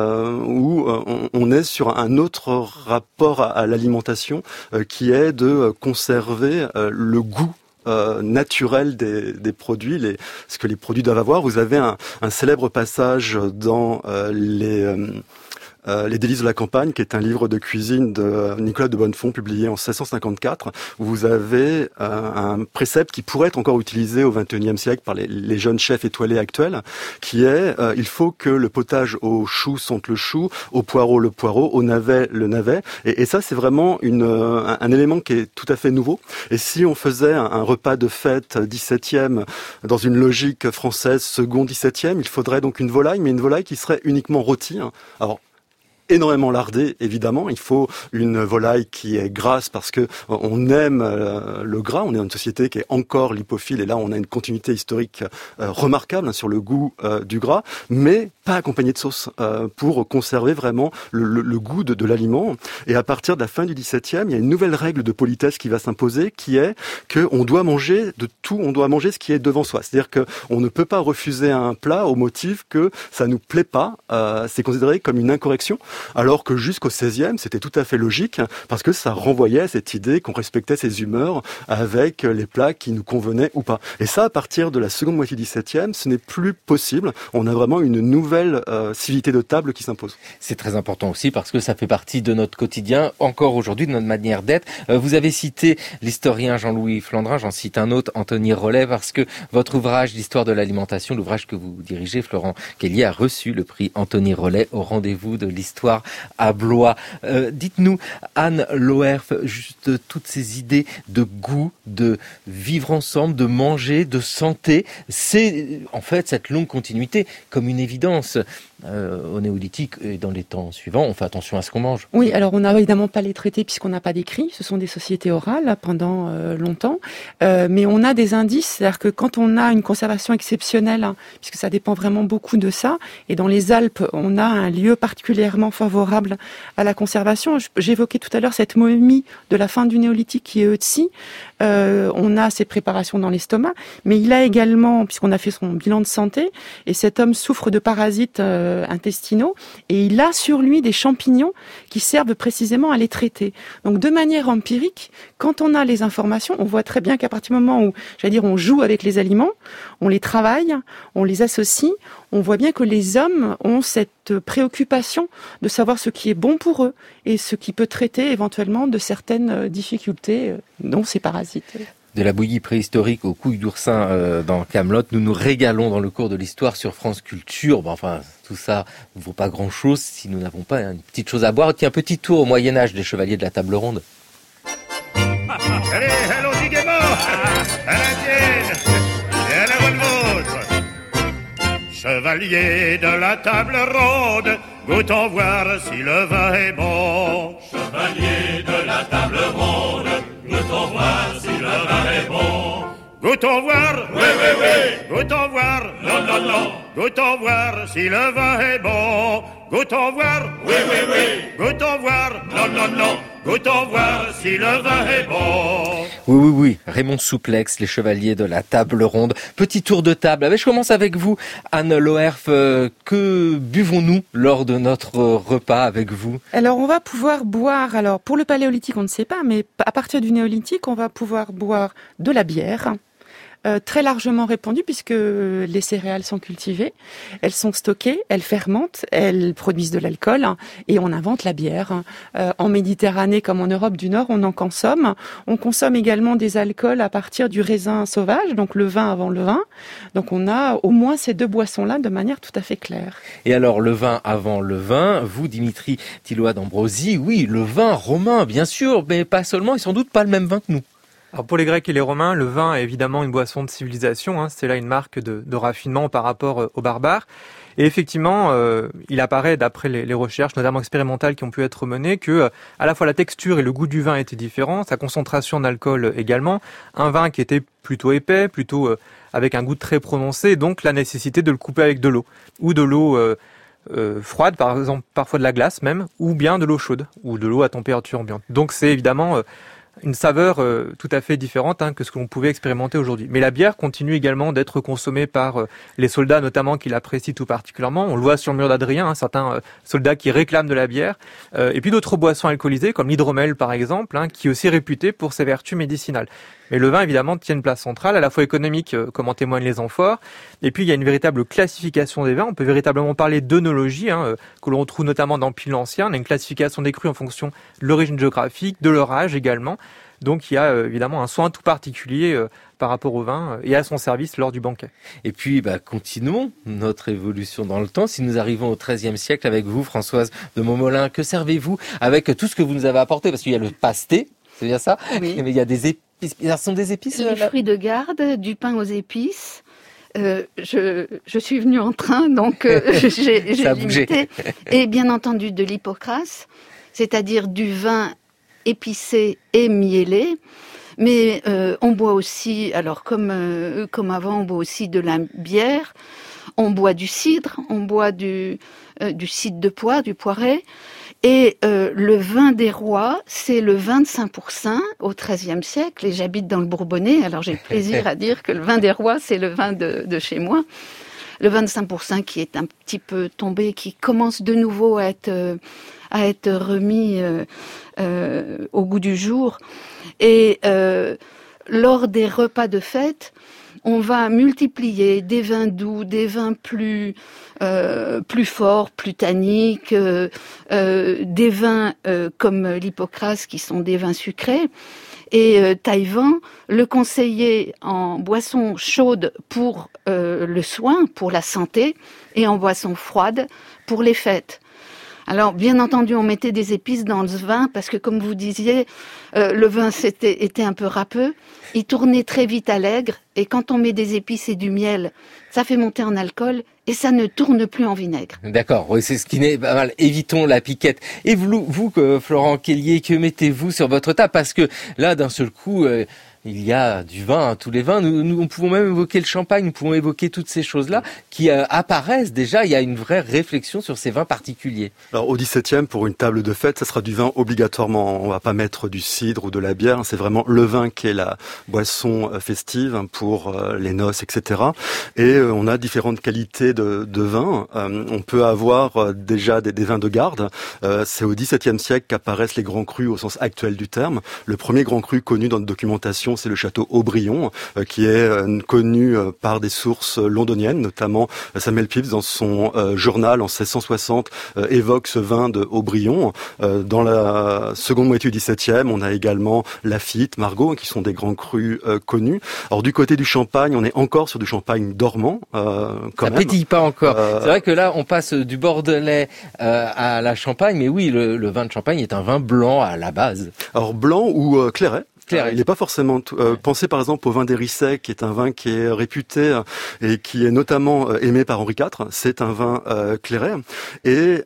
où on est sur un autre rapport à l'alimentation qui est de conserver le goût naturel des produits, ce que les produits doivent avoir. Vous avez un célèbre passage dans Les délices de la campagne, qui est un livre de cuisine de Nicolas de Bonnefond, publié en 1654, où vous avez un précepte qui pourrait être encore utilisé au XXIe siècle par les jeunes chefs étoilés actuels, qui est il faut que le potage au chou sente le chou, au poireau le poireau, au navet le navet. Et ça, c'est vraiment un élément qui est tout à fait nouveau. Et si on faisait un repas de fête 17e dans une logique française second 17e, il faudrait donc une volaille, mais une volaille qui serait uniquement rôtie. Alors, énormément lardé, évidemment. Il faut une volaille qui est grasse parce que on aime le gras. On est dans une société qui est encore lipophile et là on a une continuité historique remarquable sur le goût du gras, mais pas accompagné de sauce pour conserver vraiment le goût de l'aliment. Et à partir de la fin du XVIIe, il y a une nouvelle règle de politesse qui va s'imposer, qui est que on doit manger de tout, on doit manger ce qui est devant soi. C'est-à-dire que on ne peut pas refuser un plat au motif que ça nous plaît pas. C'est considéré comme une incorrection. Alors que jusqu'au XVIe, c'était tout à fait logique, parce que ça renvoyait à cette idée qu'on respectait ses humeurs avec les plats qui nous convenaient ou pas. Et ça, à partir de la seconde moitié du XVIIe, ce n'est plus possible. On a vraiment une nouvelle civilité de table qui s'impose. C'est très important aussi parce que ça fait partie de notre quotidien, encore aujourd'hui, de notre manière d'être. Vous avez cité l'historien Jean-Louis Flandrin, j'en cite un autre, Anthony Rollet, parce que votre ouvrage d'histoire de l'alimentation, l'ouvrage que vous dirigez, Florent Kellier, a reçu le prix Anthony Rollet au rendez-vous de l'histoire soir à Blois. Dites-nous, Anne Loerf, juste toutes ces idées de goût, de vivre ensemble, de manger, de santé, c'est en fait cette longue continuité comme une évidence. Au néolithique et dans les temps suivants, on fait attention à ce qu'on mange. Oui, alors on n'a évidemment pas les traités puisqu'on n'a pas d'écrit, ce sont des sociétés orales pendant longtemps, mais on a des indices, c'est-à-dire que quand on a une conservation exceptionnelle, puisque ça dépend vraiment beaucoup de ça, et dans les Alpes, on a un lieu particulièrement favorable à la conservation. J'évoquais tout à l'heure cette momie de la fin du néolithique qui est Ötzi. On a ces préparations dans l'estomac, mais il a également, puisqu'on a fait son bilan de santé, et cet homme souffre de parasites intestinaux, et il a sur lui des champignons qui servent précisément à les traiter. Donc de manière empirique, quand on a les informations, on voit très bien qu'à partir du moment où, on joue avec les aliments, on les travaille, on les associe, on voit bien que les hommes ont cette préoccupation de savoir ce qui est bon pour eux et ce qui peut traiter éventuellement de certaines difficultés, dont ces parasites. De la bouillie préhistorique aux couilles d'oursin dans Kaamelott, nous nous régalons dans le cours de l'histoire sur France Culture. Tout ça ne vaut pas grand-chose si nous n'avons pas une petite chose à boire. Tiens, un petit tour au Moyen-Âge des chevaliers de la table ronde. Allez, allons-y gaiement, à la tienne et à la bonne vôtre. Chevalier de la table ronde, goûtons voir si le vin est bon. Chevalier de la table ronde, goûtons voir si le vin est bon. Goûtons voir, oui, oui, oui. Goûtons voir, non, non, non. Goûtons voir si le vin est bon. Goûtons voir, oui, oui, oui. Goûtons voir, non, non, non. Goûtons voir si le vin est bon. Oui. Raymond Souplex, les chevaliers de la table ronde. Petit tour de table. Je commence avec vous, Anne Loerf. Que buvons-nous lors de notre repas avec vous? Alors, on va pouvoir boire, pour le paléolithique, on ne sait pas, mais à partir du néolithique, on va pouvoir boire de la bière. Très largement répandue puisque les céréales sont cultivées, elles sont stockées, elles fermentent, elles produisent de l'alcool et on invente la bière. En Méditerranée comme en Europe du Nord, on en consomme. On consomme également des alcools à partir du raisin sauvage, donc le vin avant le vin. Donc on a au moins ces deux boissons-là de manière tout à fait claire. Et alors le vin avant le vin, vous Dimitri Tillois d'Ambrosie, oui, le vin romain bien sûr, mais pas seulement et sans doute pas le même vin que nous. Alors pour les Grecs et les Romains, le vin est évidemment une boisson de civilisation. C'est là une marque de raffinement par rapport aux barbares. Et effectivement, il apparaît d'après les recherches, notamment expérimentales, qui ont pu être menées, que à la fois la texture et le goût du vin étaient différents, sa concentration d'alcool également. Un vin qui était plutôt épais, plutôt avec un goût très prononcé, donc la nécessité de le couper avec de l'eau ou de l'eau froide, par exemple parfois de la glace même, ou bien de l'eau chaude ou de l'eau à température ambiante. Donc c'est évidemment une saveur tout à fait différente que ce que l'on pouvait expérimenter aujourd'hui. Mais la bière continue également d'être consommée par les soldats, notamment qui l'apprécient tout particulièrement. On le voit sur le mur d'Adrien, certains soldats qui réclament de la bière. Et puis d'autres boissons alcoolisées, comme l'hydromel par exemple, qui est aussi réputé pour ses vertus médicinales. Mais le vin, évidemment, tient une place centrale, à la fois économique, comme en témoignent les amphores. Et puis, il y a une véritable classification des vins. On peut véritablement parler d'œnologie, que l'on retrouve notamment dans Pline l'Ancien. On a une classification des crus en fonction de l'origine géographique, de leur âge également. Donc, il y a évidemment un soin tout particulier par rapport au vin et à son service lors du banquet. Et puis, continuons notre évolution dans le temps. Si nous arrivons au XIIIe siècle avec vous, Françoise de Montmolin, que servez-vous avec tout ce que vous nous avez apporté? Parce qu'il y a le pasté, c'est bien ça? Oui. Mais il y a des épices. Ce sont des épices? Les fruits de garde, du pain aux épices. Je suis venue en train, donc j'ai limité. Et bien entendu de l'hypocrase, c'est-à-dire du vin épicé et mielé. Mais on boit aussi, alors comme avant, on boit aussi de la bière. On boit du cidre, on boit du cidre de pois, du poiret. Et le vin des rois, c'est le vin de Saint-Pourçain au XIIIe siècle. Et j'habite dans le Bourbonnais, alors j'ai plaisir à dire que le vin des rois, c'est le vin de chez moi. Le vin de Saint-Pourçain qui est un petit peu tombé, qui commence de nouveau à être remis au goût du jour. Et lors des repas de fête, on va multiplier des vins doux, des vins plus forts, plus tanniques, des vins comme l'hypocrase qui sont des vins sucrés. Et Taillevent le conseillait en boisson chaude pour le soin, pour la santé, et en boisson froide pour les fêtes. Alors, bien entendu, on mettait des épices dans le vin parce que, comme vous disiez, le vin était un peu râpeux. Il tournait très vite à l'aigre. Et quand on met des épices et du miel, ça fait monter en alcool et ça ne tourne plus en vinaigre. D'accord, oui, c'est ce qui n'est pas mal. Évitons la piquette. Et vous, Florent Kellier, que mettez-vous sur votre table? Parce que là, d'un seul coup, il y a du vin, tous les vins. Nous pouvons même évoquer le champagne, nous pouvons évoquer toutes ces choses-là qui apparaissent déjà. Il y a une vraie réflexion sur ces vins particuliers. Alors au XVIIe, pour une table de fête, ça sera du vin obligatoirement. On va pas mettre du cidre ou de la bière. C'est vraiment le vin qui est la boisson festive pour les noces, etc. Et on a différentes qualités de vin. On peut avoir déjà des vins de garde. C'est au XVIIe siècle qu'apparaissent les grands crus au sens actuel du terme. Le premier grand cru connu dans notre documentation, c'est le château Aubryon, qui est connu par des sources londoniennes, notamment Samuel Pepys dans son journal en 1660 évoque ce vin de Aubryon. Dans la seconde moitié du XVIIe, on a également Lafite, Margaux, qui sont des grands crus connus. Alors du côté du champagne, on est encore sur du champagne dormant. Ça pétille pas encore. C'est vrai que là, on passe du bordelais à la Champagne, mais oui, le vin de Champagne est un vin blanc à la base. Alors blanc ou clairet. Il n'est pas forcément pensé par exemple au vin d'Hérisset, qui est un vin qui est réputé et qui est notamment aimé par Henri IV. C'est un vin clairet. Et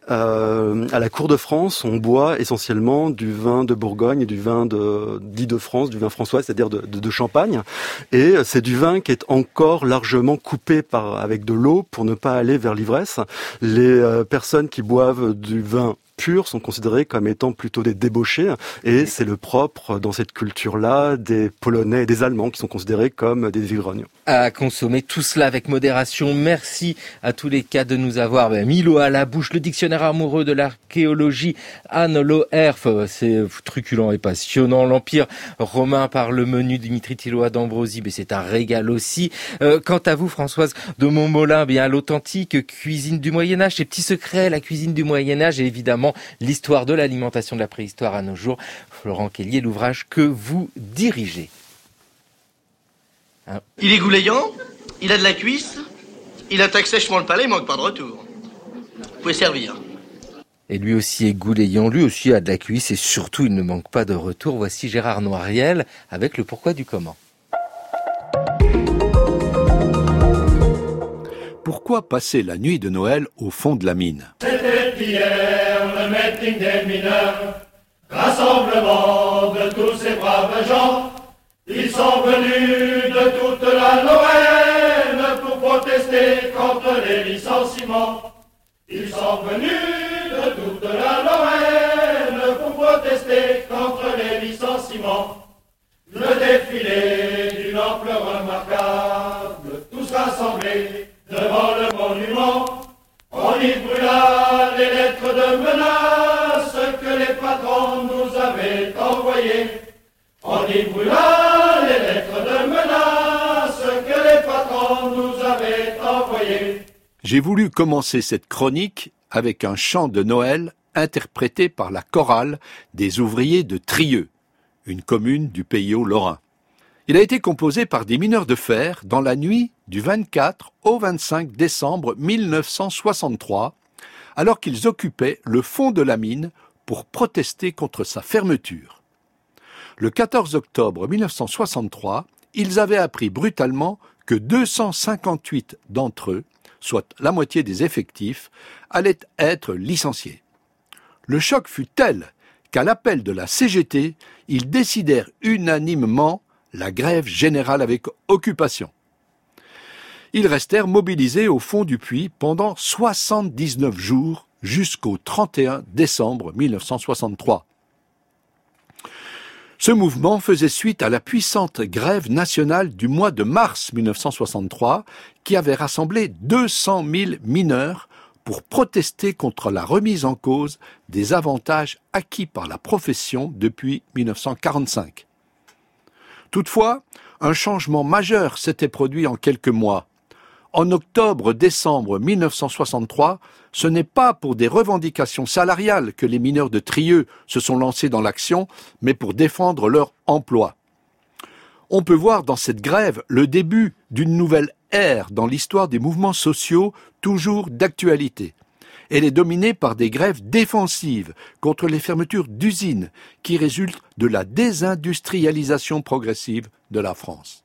à la cour de France, on boit essentiellement du vin de Bourgogne et du vin d'Île-de-France, du vin françois, c'est-à-dire de Champagne. Et c'est du vin qui est encore largement coupé avec de l'eau pour ne pas aller vers l'ivresse. Les personnes qui boivent du vin purs sont considérés comme étant plutôt des débauchés, et c'est le propre dans cette culture-là des Polonais et des Allemands qui sont considérés comme des ivrognes. À consommer tout cela avec modération. Merci à tous les cas de nous avoir mis l'eau à la bouche. Le dictionnaire amoureux de l'archéologie, Anne Loherf, c'est truculent et passionnant. L'Empire romain par le menu Dimitri Tillois d'Ambrosie, mais c'est un régal aussi. Quant à vous, Françoise de Montmolin, bien l'authentique cuisine du Moyen-Âge, ces petits secrets, la cuisine du Moyen-Âge et évidemment l'histoire de l'alimentation de la préhistoire à nos jours. Florent Kellier, l'ouvrage que vous dirigez. Il est goulayant, il a de la cuisse, il attaque sèchement le palais, il manque pas de retour. Vous pouvez servir. Et lui aussi est goulayant, lui aussi a de la cuisse et surtout il ne manque pas de retour. Voici Gérard Noiriel avec le pourquoi du comment. Pourquoi passer la nuit de Noël au fond de la mine? C'était hier le meeting des mineurs, rassemblement de tous ces braves gens. Ils sont venus de toute la Lorraine pour protester contre les licenciements. Ils sont venus de toute la Lorraine pour protester contre les licenciements. Le défilé d'une ampleur remarquable, tous rassemblés devant le monument. On y brûla les lettres de menaces que les patrons nous avaient envoyées. On y brûla les lettres de menaces que les patrons nous avaient envoyées. J'ai voulu commencer cette chronique avec un chant de Noël interprété par la chorale des ouvriers de Trieux, une commune du Pays Haut-Lorrain. Il a été composé par des mineurs de fer dans la nuit du 24 au 25 décembre 1963, alors qu'ils occupaient le fond de la mine pour protester contre sa fermeture. Le 14 octobre 1963, ils avaient appris brutalement que 258 d'entre eux, soit la moitié des effectifs, allaient être licenciés. Le choc fut tel qu'à l'appel de la CGT, ils décidèrent unanimement la grève générale avec occupation. Ils restèrent mobilisés au fond du puits pendant 79 jours jusqu'au 31 décembre 1963. Ce mouvement faisait suite à la puissante grève nationale du mois de mars 1963 qui avait rassemblé 200 000 mineurs pour protester contre la remise en cause des avantages acquis par la profession depuis 1945. Toutefois, un changement majeur s'était produit en quelques mois. En octobre-décembre 1963, ce n'est pas pour des revendications salariales que les mineurs de Trieux se sont lancés dans l'action, mais pour défendre leur emploi. On peut voir dans cette grève le début d'une nouvelle ère dans l'histoire des mouvements sociaux toujours d'actualité. elle est dominée par des grèves défensives contre les fermetures d'usines qui résultent de la désindustrialisation progressive de la France.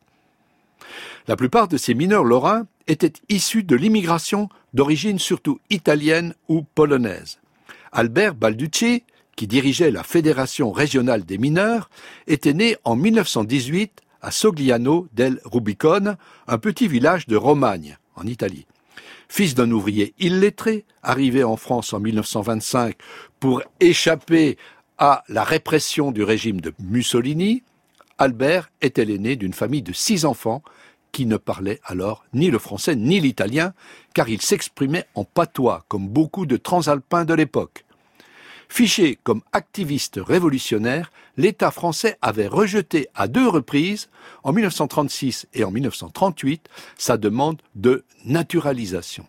La plupart de ces mineurs lorrains étaient issus de l'immigration d'origine surtout italienne ou polonaise. Albert Balducci, qui dirigeait la Fédération régionale des mineurs, était né en 1918 à Sogliano del Rubicone, un petit village de Romagne, en Italie. Fils d'un ouvrier illettré, arrivé en France en 1925 pour échapper à la répression du régime de Mussolini, Albert était l'aîné d'une famille de 6 enfants qui ne parlaient alors ni le français ni l'italien, car il s'exprimait en patois, comme beaucoup de transalpins de l'époque. Fiché comme activiste révolutionnaire, l'État français avait rejeté à 2 reprises, en 1936 et en 1938, sa demande de naturalisation.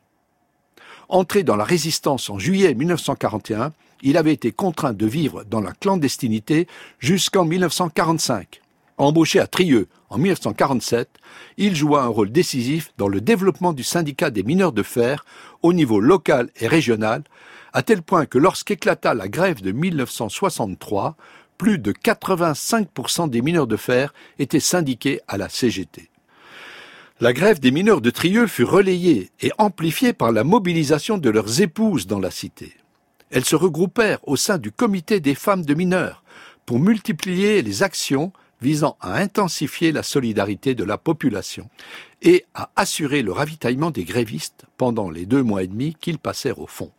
Entré dans la résistance en juillet 1941, il avait été contraint de vivre dans la clandestinité jusqu'en 1945. Embauché à Trieux en 1947, il joua un rôle décisif dans le développement du syndicat des mineurs de fer au niveau local et régional, à tel point que lorsqu'éclata la grève de 1963, plus de 85% des mineurs de fer étaient syndiqués à la CGT. La grève des mineurs de Trieux fut relayée et amplifiée par la mobilisation de leurs épouses dans la cité. Elles se regroupèrent au sein du comité des femmes de mineurs pour multiplier les actions visant à intensifier la solidarité de la population et à assurer le ravitaillement des grévistes pendant les 2 mois et demi qu'ils passèrent au fond.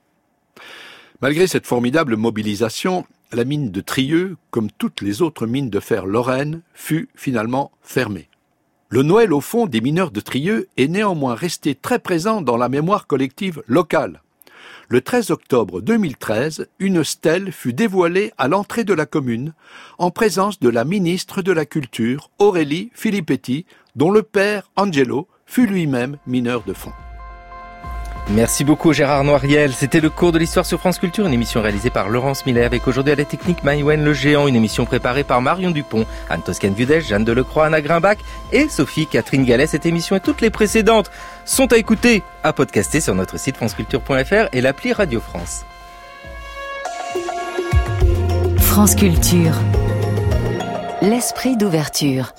Malgré cette formidable mobilisation, la mine de Trieux, comme toutes les autres mines de fer lorraines, fut finalement fermée. Le Noël au fond des mineurs de Trieux est néanmoins resté très présent dans la mémoire collective locale. Le 13 octobre 2013, une stèle fut dévoilée à l'entrée de la commune, en présence de la ministre de la Culture, Aurélie Filippetti, dont le père, Angelo, fut lui-même mineur de fond. Merci beaucoup Gérard Noiriel. C'était le cours de l'histoire sur France Culture, une émission réalisée par Laurence Millet avec aujourd'hui à la technique Maïwen Le Géant, une émission préparée par Marion Dupont, Anne Toscane-Vudèche, Jeanne Delecroix, Anna Grimbach et Sophie-Catherine Gallet. Cette émission et toutes les précédentes sont à écouter, à podcaster sur notre site franceculture.fr et l'appli Radio France. France Culture. L'esprit d'ouverture.